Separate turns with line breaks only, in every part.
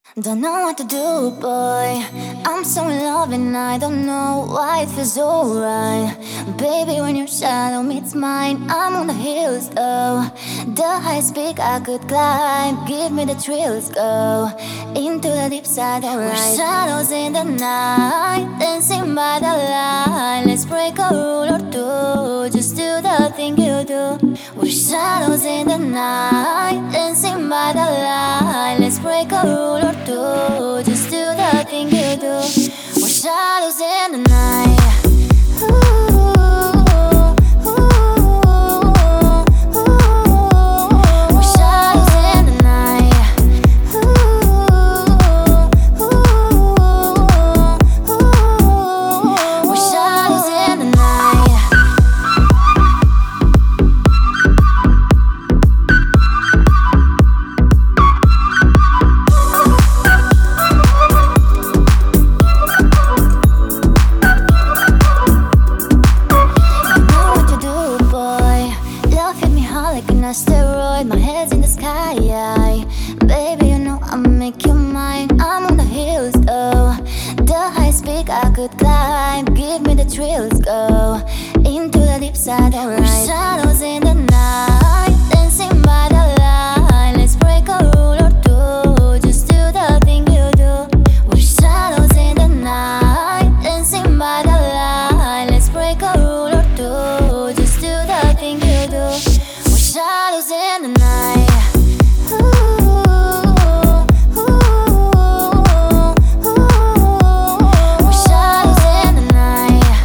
Don't know what to do, boy. I'm so in love and I don't know why it feels so right. Baby, when your shadow meets mine, I'm on the hills, oh. The highest peak I could climb, give me the thrills, go into the deep side of light. We're shadows in the night, dancing by the light. Let's break a rule or two, just do the thing you do. We're shadows in the night, dancing by the light. Let's break a rule or two, just do the thing you do. We're shadows in the night. Like an asteroid, my head's in the sky, baby, you know I'll make you mine. I'm on the hills, oh. The highest peak I could climb, give me the thrills, go into the deep side of light. We're shadows in the night, dancing by the light. Let's break a rule or two, just do the thing you do. We're shadows in the night, dancing by the light. Let's break a rule or two, just do the thing you do. Shadows in the night. We're shadows in the night.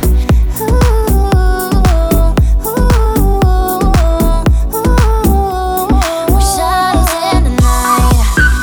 We're shadows in the night.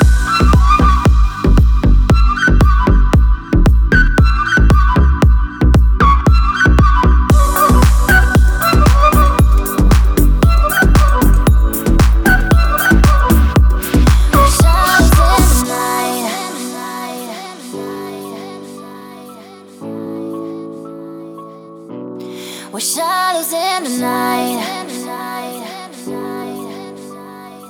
We're shadows in the night.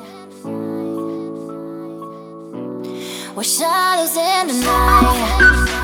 We're shadows in the night.